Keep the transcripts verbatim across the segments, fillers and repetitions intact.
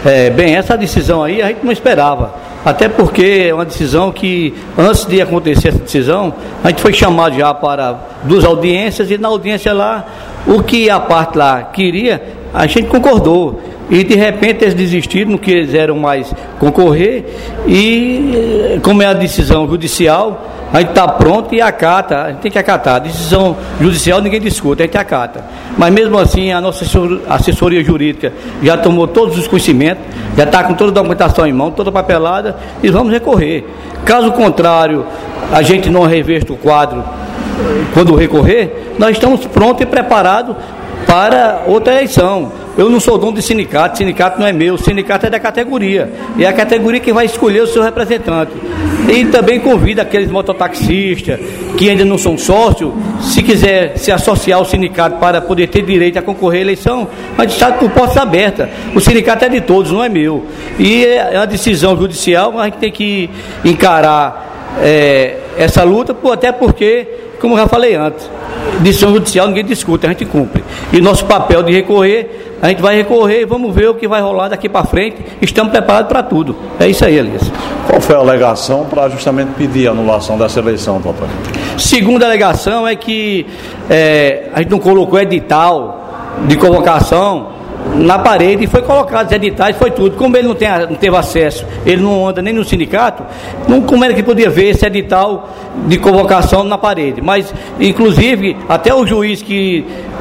É, bem, essa decisão aí a gente não esperava, até porque é uma decisão que, antes de acontecer essa decisão, a gente foi chamado já para duas audiências, e na audiência lá, o que a parte lá queria, a gente concordou. E de repente eles desistiram, não quiseram mais concorrer, e como é a decisão judicial, a gente está pronto e acata, a gente tem que acatar. A decisão judicial ninguém discute, a gente acata. Mas mesmo assim a nossa assessoria jurídica já tomou todos os conhecimentos, já está com toda a documentação em mão, toda a papelada, e vamos recorrer. Caso contrário, a gente não reveste o quadro quando recorrer, nós estamos prontos e preparados para outra eleição. Eu não sou dono de sindicato, o sindicato não é meu, o sindicato é da categoria, e é a categoria que vai escolher o seu representante. E também convido aqueles mototaxistas que ainda não são sócios, se quiser se associar ao sindicato para poder ter direito a concorrer à eleição, mas está com portas abertas. O sindicato é de todos, não é meu. E é uma decisão judicial, a gente tem que encarar é, essa luta, até porque, como eu já falei antes, decisão judicial ninguém discute, a gente cumpre. E nosso papel de recorrer, a gente vai recorrer e vamos ver o que vai rolar daqui para frente. Estamos preparados para tudo. É isso aí, Elias. Qual foi a alegação para justamente pedir a anulação dessa eleição, doutor? Segunda alegação é que é, a gente não colocou edital de convocação na parede, e foi colocado os editais, foi tudo. Como ele não, tem, não teve acesso, ele não anda nem no sindicato, não, como era que podia ver esse edital de convocação na parede? Mas, inclusive, até o juiz que,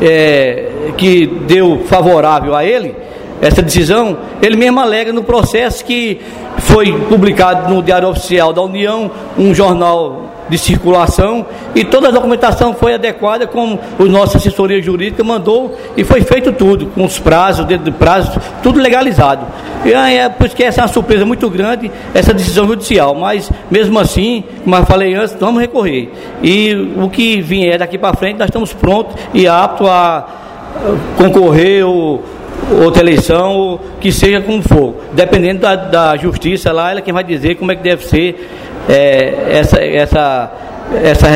é, que deu favorável a ele, essa decisão, ele mesmo alega no processo que foi publicado no Diário Oficial da União, um jornal de circulação, e toda a documentação foi adequada como a nossa assessoria jurídica mandou, e foi feito tudo, com os prazos, dentro de prazos, tudo legalizado. E é por isso que essa é uma surpresa muito grande, essa decisão judicial, mas mesmo assim, como eu falei antes, vamos recorrer. E o que vier daqui para frente, nós estamos prontos e aptos a concorrer ou outra eleição, ou que seja como for, dependendo da, da justiça lá, ela é quem vai dizer como é que deve ser é, essa, essa, essa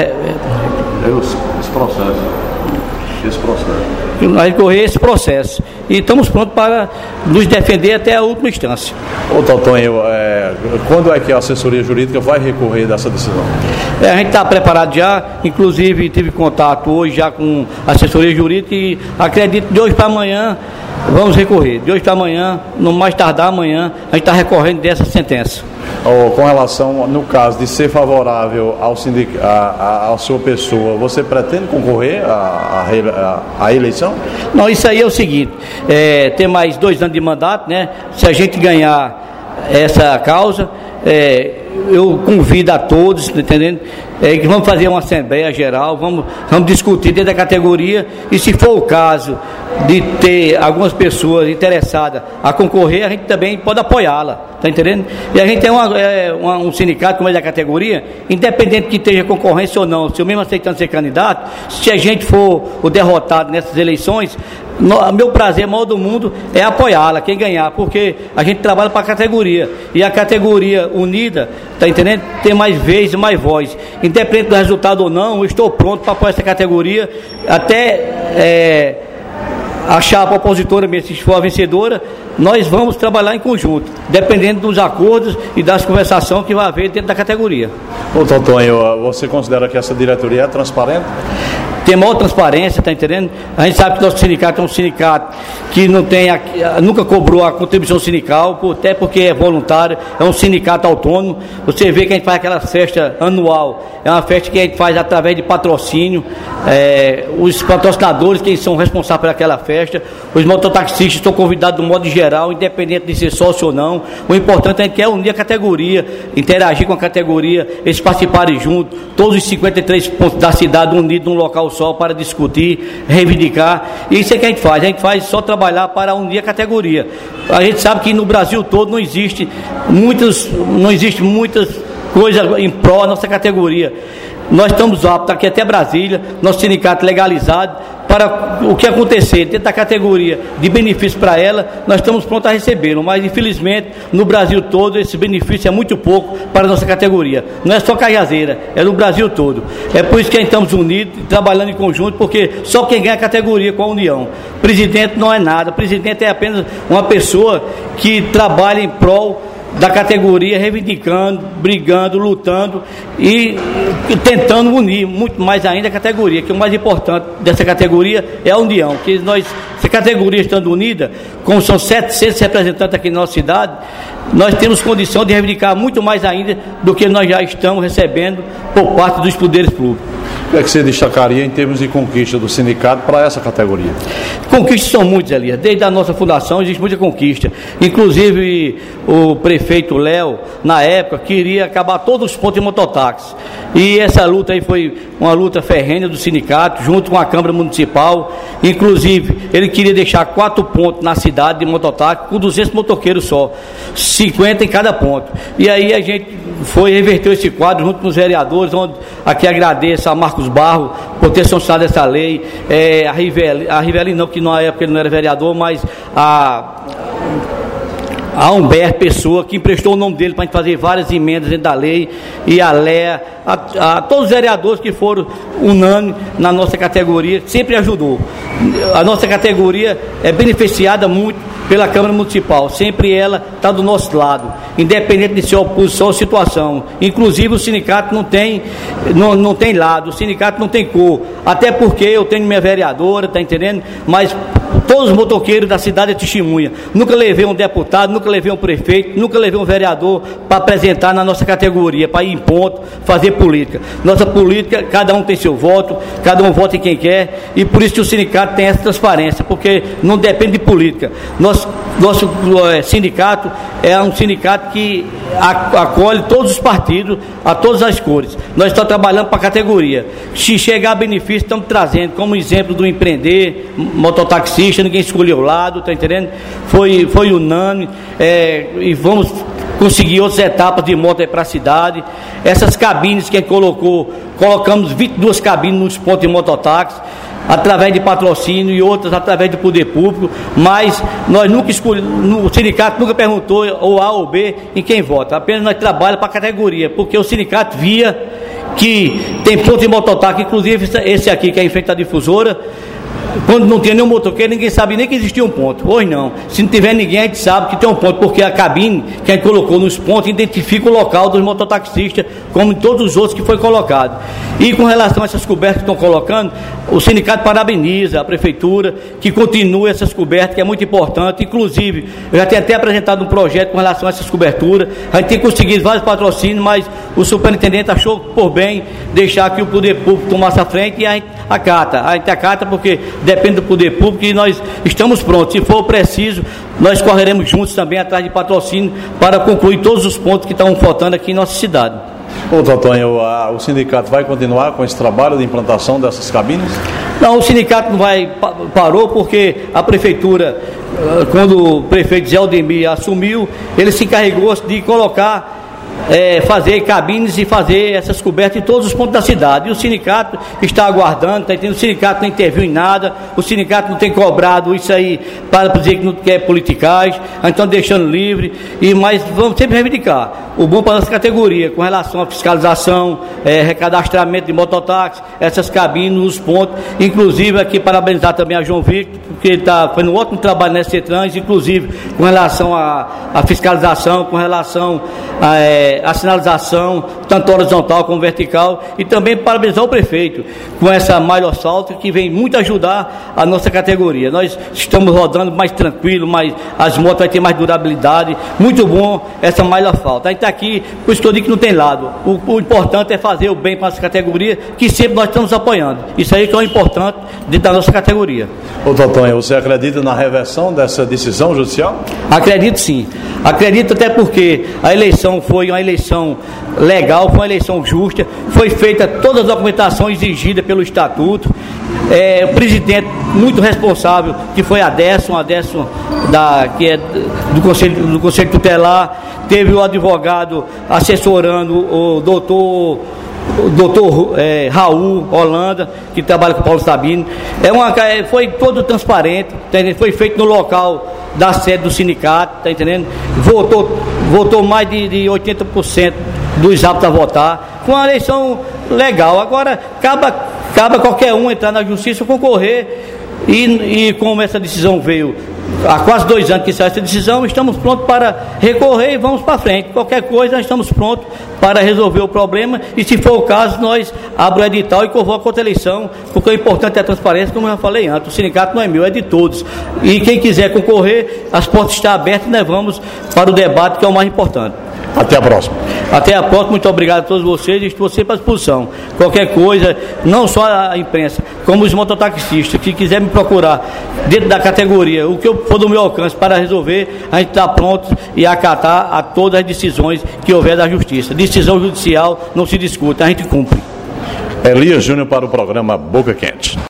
esse processo esse processo nós correr esse processo, e estamos prontos para nos defender até a última instância. Ô Totonho, é, quando é que a assessoria jurídica vai recorrer dessa decisão? É, a gente está preparado já, inclusive tive contato hoje já com a assessoria jurídica, e acredito que de hoje para amanhã vamos recorrer. De hoje para amanhã, no mais tardar amanhã, a gente está recorrendo dessa sentença. Oh, com relação, no caso de ser favorável ao sindic... a, a, a sua pessoa, você pretende concorrer à a, a, a eleição? Não, isso aí é o seguinte, é, tem mais dois anos de mandato, né? Se a gente ganhar essa causa, é, eu convido a todos, tá entendendo? É, que vamos fazer uma assembleia geral, vamos, vamos discutir dentro da categoria, e se for o caso de ter algumas pessoas interessadas a concorrer, a gente também pode apoiá-la, tá entendendo? E a gente tem uma, é, uma, um sindicato como é da categoria, independente que esteja concorrência ou não, se eu mesmo aceitando ser candidato, se a gente for o derrotado nessas eleições, no, meu prazer maior do mundo é apoiá-la, quem ganhar, porque a gente trabalha para a categoria, e a categoria unida, tá entendendo? Tem mais vez e mais voz. Independente do resultado ou não, eu estou pronto para apoiar essa categoria, até é, a chapa opositora mesmo, se for a vencedora, nós vamos trabalhar em conjunto, dependendo dos acordos e das conversações que vai haver dentro da categoria. Ô Totonho, você considera que essa diretoria é transparente? Tem maior transparência, tá entendendo? A gente sabe que o nosso sindicato é um sindicato que não tem, nunca cobrou a contribuição sindical, até porque é voluntário, é um sindicato autônomo. Você vê que a gente faz aquela festa anual, é uma festa que a gente faz através de patrocínio, é, os patrocinadores quem são responsáveis por aquela festa, os mototaxistas estão convidados do modo geral, independente de ser sócio ou não. O importante é que é unir a categoria, interagir com a categoria, eles participarem juntos, todos os cinquenta e três pontos da cidade unidos num local só para discutir, reivindicar. E isso é que a gente faz, a gente faz só trabalhar para unir a categoria. A gente sabe que no Brasil todo não existe muitas, não existe muitas coisas em prol da nossa categoria. nós estamos aptos aqui até Brasília, nosso sindicato legalizado, para o que acontecer dentro da categoria de benefício para ela, nós estamos prontos a recebê-lo, mas infelizmente no Brasil todo esse benefício é muito pouco para a nossa categoria, não é só Cajazeiras, é no Brasil todo. É por isso que estamos unidos, trabalhando em conjunto, porque só quem ganha a categoria com a União. Presidente não é nada, presidente é apenas uma pessoa que trabalha em prol da categoria, reivindicando, brigando, lutando e, e tentando unir muito mais ainda a categoria, que o mais importante dessa categoria é a união, que nós, essa categoria estando unida, como são setecentos representantes aqui na nossa cidade, nós temos condição de reivindicar muito mais ainda do que nós já estamos recebendo por parte dos poderes públicos. O que é que você destacaria em termos de conquista do sindicato para essa categoria? Conquistas são muitas, Elias. Desde a nossa fundação existe muita conquista. Inclusive o prefeito Léo, na época, queria acabar todos os pontos de mototáxi. E essa luta aí foi uma luta ferrenha do sindicato, junto com a Câmara Municipal. Inclusive, ele queria deixar quatro pontos na cidade de mototáxi, com duzentos motoqueiros só, cinquenta em cada ponto. E aí a gente foi reverter esse quadro junto com os vereadores, onde aqui agradeço a Marcos Barro por ter sancionado essa lei, é, a Riveli, a Riveli não, que na época ele não era vereador, mas a... a Humberto Pessoa, que emprestou o nome dele para a gente fazer várias emendas dentro da lei, e a Léa, a, a todos os vereadores que foram unânimes na nossa categoria, sempre ajudou. A nossa categoria é beneficiada muito pela Câmara Municipal, sempre ela está do nosso lado, independente de ser oposição ou situação. Inclusive o sindicato não tem, não, não tem lado, o sindicato não tem cor, até porque eu tenho minha vereadora, está entendendo? Mas todos os motoqueiros da cidade é testemunha. Nunca levei um deputado, nunca levei um prefeito, nunca levei um vereador para apresentar na nossa categoria, para ir em ponto, fazer política. Nossa política, cada um tem seu voto, cada um vota em quem quer, e por isso que o sindicato tem essa transparência, porque não depende de política. Nosso, nosso é, sindicato é um sindicato que acolhe todos os partidos, a todas as cores. Nós estamos trabalhando para a categoria. Se chegar a benefício, estamos trazendo como exemplo do empreender, mototaxista, ninguém escolheu o lado, está entendendo? Foi, foi unânime, é, e vamos conseguir outras etapas de moto aí para a cidade. Essas cabines que a gente colocou, colocamos vinte e duas cabines nos pontos de mototáxi, através de patrocínio, e outras através do poder público, mas nós nunca escolhemos, o sindicato nunca perguntou ou A ou B em quem vota, apenas nós trabalhamos para a categoria, porque o sindicato via que tem ponto de mototáxi, inclusive esse aqui que é em frente à difusora, quando não tinha nenhum motoqueiro, ninguém sabia nem que existia um ponto. Hoje não. Se não tiver ninguém, a gente sabe que tem um ponto, porque a cabine que a gente colocou nos pontos identifica o local dos mototaxistas, como em todos os outros que foi colocado. E com relação a essas cobertas que estão colocando, o sindicato parabeniza a prefeitura, que continue essas cobertas, que é muito importante. Inclusive, eu já tenho até apresentado um projeto com relação a essas coberturas. A gente tem conseguido vários patrocínios, mas o superintendente achou por bem deixar que o poder público tomasse a frente, e a gente acata. A gente acata porque depende do poder público, e nós estamos prontos. Se for preciso, nós correremos juntos também atrás de patrocínio para concluir todos os pontos que estão faltando aqui em nossa cidade. Ô, Totonho, a, o sindicato vai continuar com esse trabalho de implantação dessas cabines? Não, o sindicato não vai, parou, porque a prefeitura, quando o prefeito Zé Aldemir assumiu, ele se encarregou de colocar É, fazer cabines e fazer essas cobertas em todos os pontos da cidade. E o sindicato está aguardando, tá entendendo? O sindicato não interviu em nada, o sindicato não tem cobrado isso aí para dizer que não quer politicagem, então deixando livre, e, mas vamos sempre reivindicar o bom para a nossa categoria, com relação à fiscalização, é, recadastramento de mototáxi, essas cabines nos pontos. Inclusive aqui parabenizar também a João Victor, porque ele está fazendo um ótimo trabalho nessa trans, inclusive com relação à, à fiscalização, com relação a é, a sinalização, tanto horizontal como vertical, e também parabenizar o prefeito com essa malha asfáltica que vem muito ajudar a nossa categoria. Nós estamos rodando mais tranquilo, mais, as motos vão ter mais durabilidade, muito bom essa malha asfáltica. A gente está aqui, por isso que eu digo que não tem lado. O, o importante é fazer o bem para essa categoria, que sempre nós estamos apoiando. Isso aí que é o importante dentro da nossa categoria. Ô Totonho, você acredita na reversão dessa decisão judicial? Acredito sim. Acredito até porque a eleição foi uma eleição legal, foi uma eleição justa, foi feita toda a documentação exigida pelo estatuto. É, o presidente muito responsável, que foi a Décimo, a Décimo da, que é do Conselho, do Conselho Tutelar, teve o advogado assessorando, o doutor o doutor é, Raul Holanda, que trabalha com o Paulo Sabino. É uma, foi todo transparente, tá, foi feito no local da sede do sindicato, tá entendendo? Votou, votou mais de, de oitenta por cento dos aptos a votar. Foi uma eleição legal. Agora, cabe, cabe a qualquer um entrar na justiça, concorrer, e, e como essa decisão veio há quase dois anos que saiu essa decisão, estamos prontos para recorrer e vamos para frente. Qualquer coisa, nós estamos prontos para resolver o problema, e se for o caso, nós abrimos o edital e convocamos contra a eleição, porque o importante é a transparência, como eu já falei antes. O sindicato não é meu, é de todos. E quem quiser concorrer, as portas estão abertas e nós vamos para o debate, que é o mais importante. Até a próxima. Até a próxima, muito obrigado a todos vocês, estou sempre à disposição. Qualquer coisa, não só a imprensa, como os mototaxistas, que quiser me procurar dentro da categoria, o que eu for do meu alcance para resolver, a gente está pronto e acatar a todas as decisões que houver da justiça. Decisão judicial não se discute, a gente cumpre. Elias Júnior para o programa Boca Quente.